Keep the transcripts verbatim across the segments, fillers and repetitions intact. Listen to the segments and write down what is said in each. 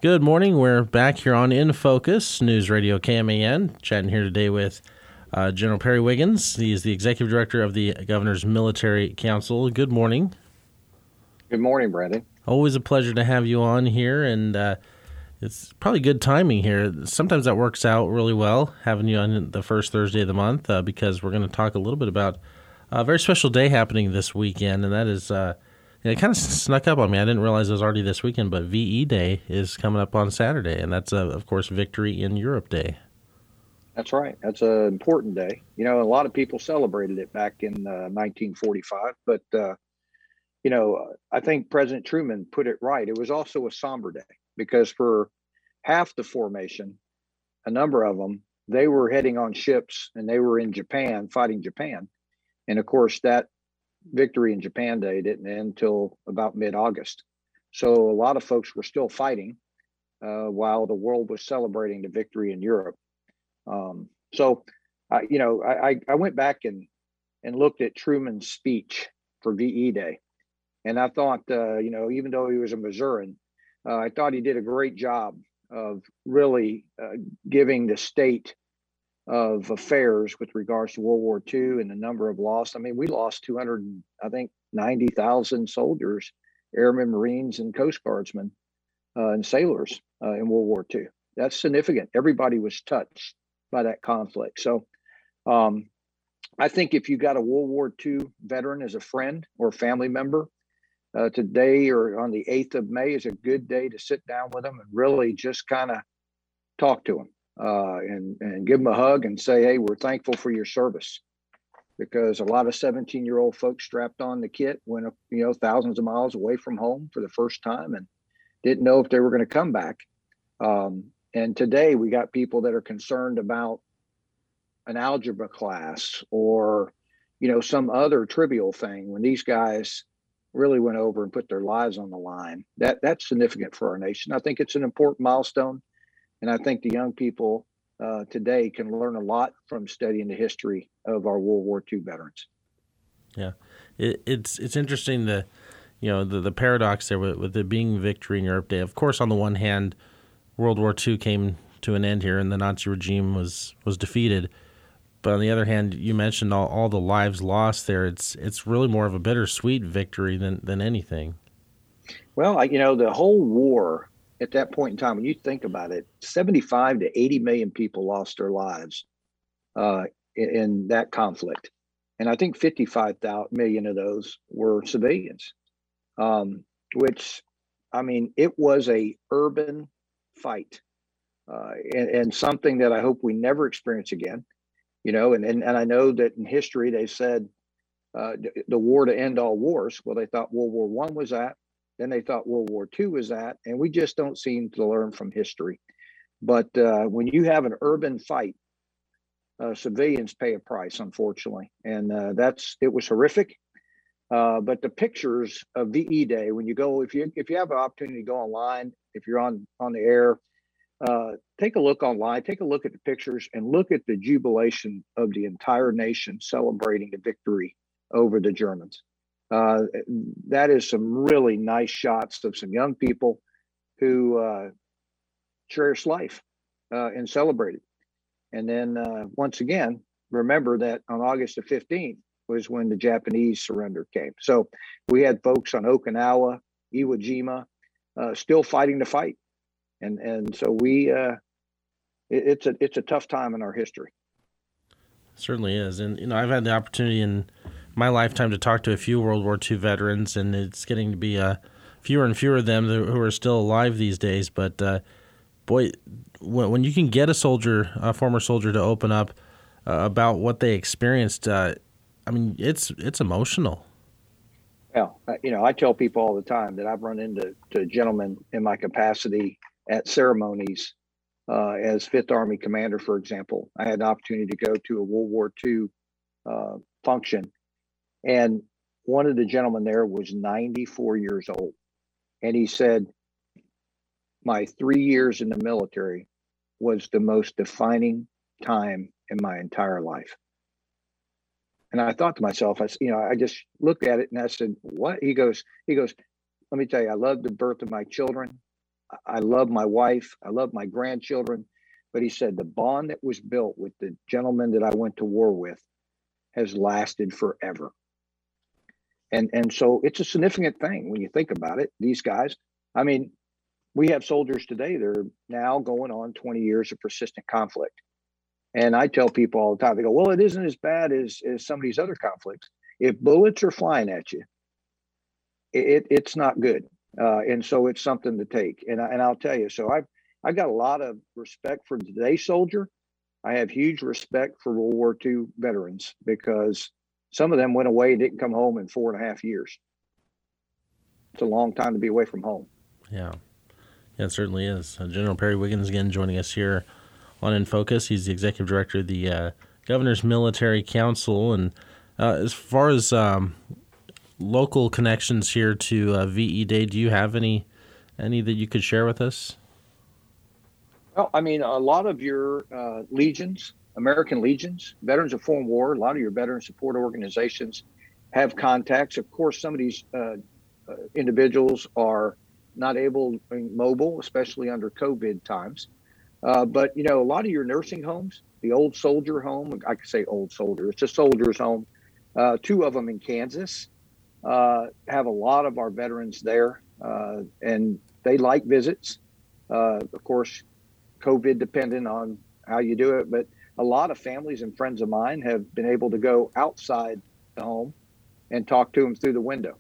Good morning. We're back here on In Focus, News Radio K M A N, chatting here today with uh, General Perry Wiggins. He is the Executive Director of the Governor's Military Council. Good morning. Good morning, Brandon. Always a pleasure to have you on here, and uh, it's probably good timing here. Sometimes that works out really well, having you on the first Thursday of the month, uh, because we're going to talk a little bit about a very special day happening this weekend, and that is uh, And it kind of snuck up on me. I didn't realize it was already this weekend, but V E Day is coming up on Saturday, and that's, uh, of course, Victory in Europe Day. That's right. That's an important day. You know, a lot of people celebrated it back in uh, nineteen forty-five, but, uh, you know, I think President Truman put it right. It was also a somber day because for half the formation, a number of them, they were heading on ships and they were in Japan fighting Japan. And, of course, that Victory in Japan Day didn't end until about mid-August. So a lot of folks were still fighting uh, while the world was celebrating the victory in Europe. Um, so, uh, you know, I, I went back and, and looked at Truman's speech for V E Day. And I thought, uh, you know, even though he was a Missourian, uh, I thought he did a great job of really uh, giving the state of affairs with regards to World War Two and the number of lost. I mean, we lost two hundred, I think, ninety thousand soldiers, airmen, Marines, and Coast Guardsmen uh, and sailors uh, in World War Two. That's significant. Everybody was touched by that conflict. So um, I think if you got a World War Two veteran as a friend or family member, uh, today or on the eighth of May is a good day to sit down with them and really just kind of talk to them. Uh, and, and give them a hug and say, hey, we're thankful for your service. Because a lot of seventeen-year-old folks strapped on the kit went, you know, thousands of miles away from home for the first time and didn't know if they were going to come back. Um, and today we got people that are concerned about an algebra class or, you know, some other trivial thing when these guys really went over and put their lives on the line. That that's significant for our nation. I think it's an important milestone. And I think the young people uh, today can learn a lot from studying the history of our World War Two veterans. Yeah, it, it's it's interesting the, you know, the, the paradox there with, with it being Victory in Europe Day. Of course, on the one hand, World War Two came to an end here, and the Nazi regime was was defeated. But on the other hand, you mentioned all, all the lives lost there. It's it's really more of a bittersweet victory than than anything. Well, I, you know, the whole war. At that point in time, when you think about it, seventy-five to eighty million people lost their lives uh, in, in that conflict. And I think fifty-five million of those were civilians, um, which, I mean, it was a urban fight uh, and, and something that I hope we never experience again. You know, and, and, and I know that in history, they said uh, the war to end all wars. Well, they thought World War One was that. Then they thought World War Two was that, and we just don't seem to learn from history. But uh, when you have an urban fight, uh, civilians pay a price, unfortunately, and uh, that's it was horrific. Uh, but the pictures of V E Day, when you go, if you if you have an opportunity to go online, if you're on on the air, uh, take a look online, take a look at the pictures, and look at the jubilation of the entire nation celebrating the victory over the Germans. Uh, that is some really nice shots of some young people who uh, cherish life uh, and celebrate it. And then uh, once again, remember that on August the fifteenth was when the Japanese surrender came. So we had folks on Okinawa, Iwo Jima, uh, still fighting the fight. And and so we, uh, it, it's a it's a tough time in our history. Certainly is. And, you know, I've had the opportunity in my lifetime to talk to a few World War Two veterans, and it's getting to be uh, fewer and fewer of them who are still alive these days. But, uh, boy, when, when you can get a soldier, a former soldier, to open up uh, about what they experienced, uh, I mean, it's it's emotional. Well, you know, I tell people all the time that I've run into to gentlemen in my capacity at ceremonies uh, as Fifth Army Commander, for example. I had an opportunity to go to a World War Two uh, function. And one of the gentlemen there was ninety-four years old. And he said, my three years in the military was the most defining time in my entire life. And I thought to myself, I, you know, I just looked at it and I said, what? He goes, he goes, let me tell you, I love the birth of my children. I love my wife. I love my grandchildren. But he said the bond that was built with the gentleman that I went to war with has lasted forever. And and so it's a significant thing when you think about it. These guys, I mean, we have soldiers today that are now going on twenty years of persistent conflict. And I tell people all the time, they go, well, it isn't as bad as, as some of these other conflicts. If bullets are flying at you, it, it's not good. Uh, and so it's something to take. And, I, and I'll tell you, so I've, I've got a lot of respect for today's soldier. I have huge respect for World War Two veterans because some of them went away and didn't come home in four and a half years. It's a long time to be away from home. Yeah, yeah, it certainly is. Uh, General Perry Wiggins again joining us here on In Focus. He's the executive director of the uh, Governor's Military Council. And uh, as far as um, local connections here to uh, V E Day, do you have any any that you could share with us? Well, I mean, a lot of your uh, legions, American legions, veterans of foreign war, a lot of your veteran support organizations have contacts. Of course, some of these uh, uh, individuals are not able to be mobile, especially under COVID times. Uh, but, you know, a lot of your nursing homes, the old soldier home, I could say old soldier, it's a soldier's home. Uh, two of them in Kansas uh, have a lot of our veterans there, uh, and they like visits. Uh, of course, COVID dependent on how you do it, but a lot of families and friends of mine have been able to go outside the home and talk to them through the window.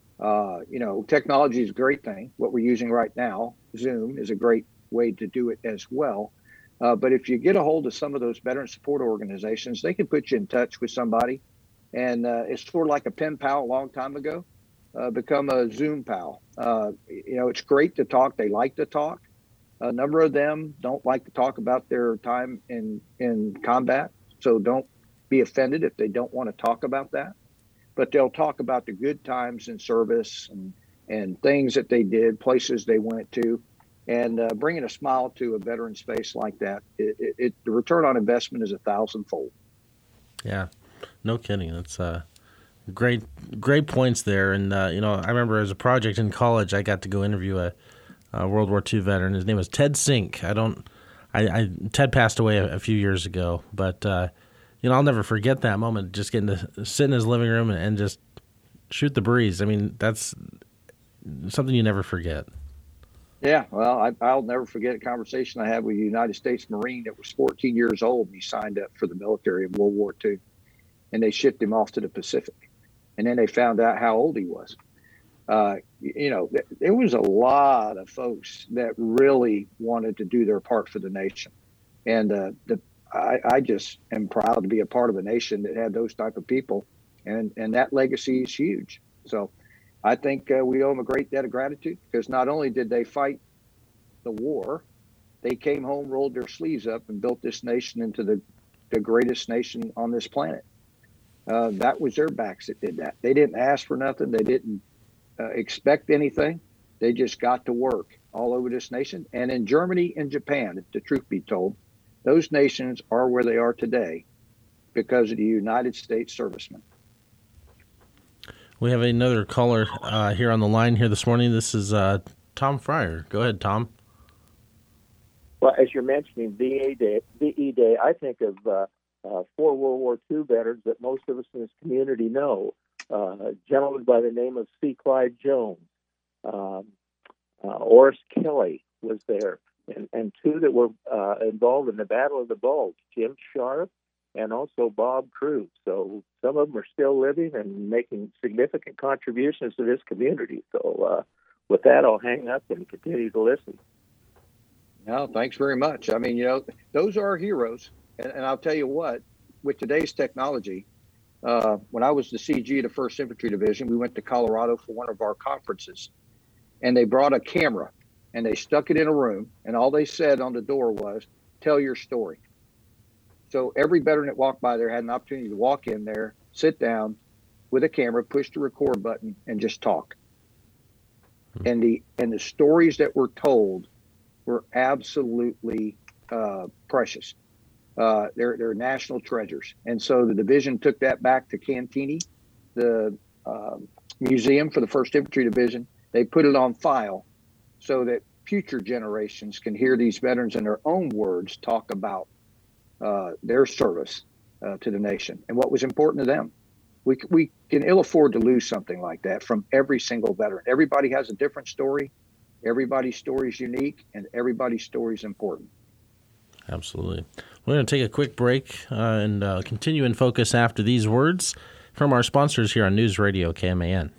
Uh, you know, technology is a great thing. What we're using right now, Zoom, is a great way to do it as well. Uh, but if you get a hold of some of those veteran support organizations, they can put you in touch with somebody. And uh, it's sort of like a pen pal a long time ago, uh, become a Zoom pal. Uh, you know, it's great to talk. They like to talk. A number of them don't like to talk about their time in, in combat. So don't be offended if they don't want to talk about that. But they'll talk about the good times in service and, and things that they did, places they went to. And uh, bringing a smile to a veteran's face like that, it, it, it, the return on investment is a thousandfold. Yeah, no kidding. That's uh, great, great points there. And uh, you know, I remember as a project in college, I got to go interview a, a World War Two veteran. His name was Ted Sink. I don't, I, I Ted passed away a, a few years ago, but uh, you know, I'll never forget that moment. Just getting to sit in his living room and, and just shoot the breeze. I mean, that's something you never forget. Yeah, well, I, I'll never forget a conversation I had with a United States Marine that was fourteen years old, and he signed up for the military in World War Two, and they shipped him off to the Pacific, and then they found out how old he was. Uh, you know, th- there was a lot of folks that really wanted to do their part for the nation, and uh, the, I, I just am proud to be a part of a nation that had those type of people, and and that legacy is huge. So I think uh, we owe them a great debt of gratitude because not only did they fight the war, they came home, rolled their sleeves up, and built this nation into the, the greatest nation on this planet. Uh, that was their backs that did that. They didn't ask for nothing. They didn't uh, expect anything. They just got to work all over this nation. And in Germany and Japan, if the truth be told, those nations are where they are today because of the United States servicemen. We have another caller uh, here on the line here this morning. This is uh, Tom Fryer. Go ahead, Tom. Well, as you're mentioning V E Day, V E Day, I think of uh, uh, four World War Two veterans that most of us in this community know. Uh, a gentleman by the name of C. Clyde Jones, um, uh, Oris Kelly was there, and, and two that were uh, involved in the Battle of the Bulge, Jim Sharp and also Bob Cruz. So some of them are still living and making significant contributions to this community. So uh, with that, I'll hang up and continue to listen. No, thanks very much. I mean, you know, those are our heroes. And, and I'll tell you what, with today's technology, uh, when I was the C G of the first Infantry Division, we went to Colorado for one of our conferences. And they brought a camera and they stuck it in a room. And all they said on the door was, tell your story. So every veteran that walked by there had an opportunity to walk in there, sit down with a camera, push the record button, and just talk. And the and the stories that were told were absolutely uh, precious. Uh, they're they're national treasures. And so the division took that back to Cantini, the uh, museum for the first Infantry Division. They put it on file so that future generations can hear these veterans in their own words talk about uh, their service uh, to the nation and what was important to them. We, we can ill afford to lose something like that from every single veteran. Everybody has a different story. Everybody's story is unique, and everybody's story is important. Absolutely. We're going to take a quick break uh, and uh, continue in focus after these words from our sponsors here on News Radio K M A N.